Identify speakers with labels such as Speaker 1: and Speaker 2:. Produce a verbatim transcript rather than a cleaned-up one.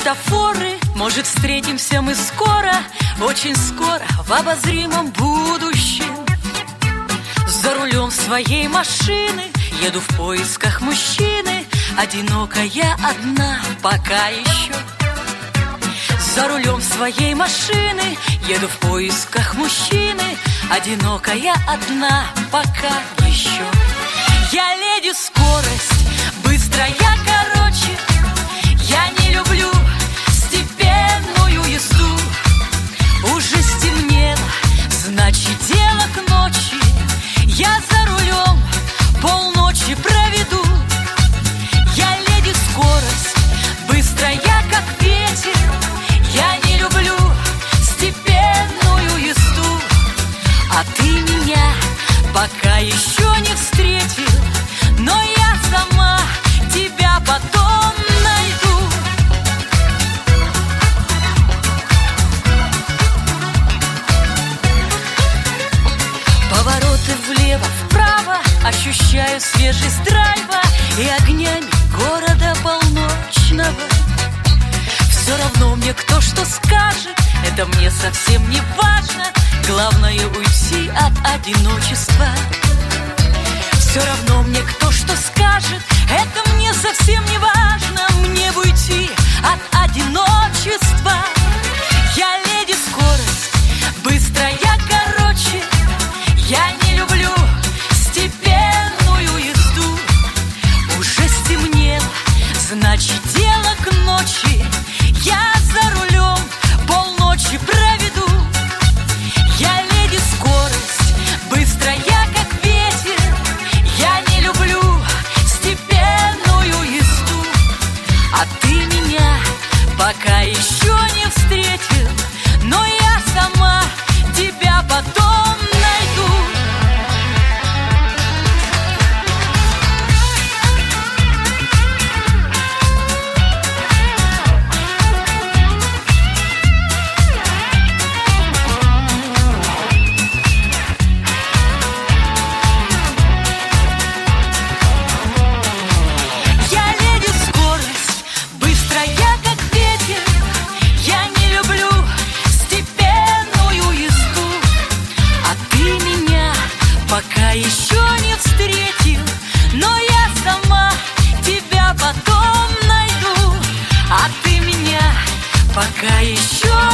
Speaker 1: светофоры. Может, встретимся мы скоро, очень скоро, в обозримом будущем. За рулем своей машины еду в поисках мужчины, одинокая одна пока еще. За рулем своей машины еду в поисках мужчины, одинокая одна пока еще. Я леди скорость, быстрая короче. Я не люблю степенную езду. Уже стемнело, значит дело к ночи. Я за рулем полночи проведу. Я леди скорость, быстрая как ветер. Я не люблю степенную езду. А ты меня пока еще не встретил, но я сама тебя потом найду. Повороты влево, вправо, ощущаю свежесть драйва и огнями города полночного. Все равно мне кто что скажет, это мне совсем не важно. Главное уйти от одиночества. Все равно мне кто что скажет, это мне совсем не важно. Мне бы уйти от одиночества. Я леди скорость, быстрая короче. Я не люблю степенную езду. Уже стемнело, значит дело к ночи. Я за рулем полночи проведу. Я леди скорость, быстрая как ветер. Я не люблю степенную езду. А ты меня пока еще не встретил, но я сама тебя потом найду. Пока еще не встретил, но я сама тебя потом найду. А ты меня пока еще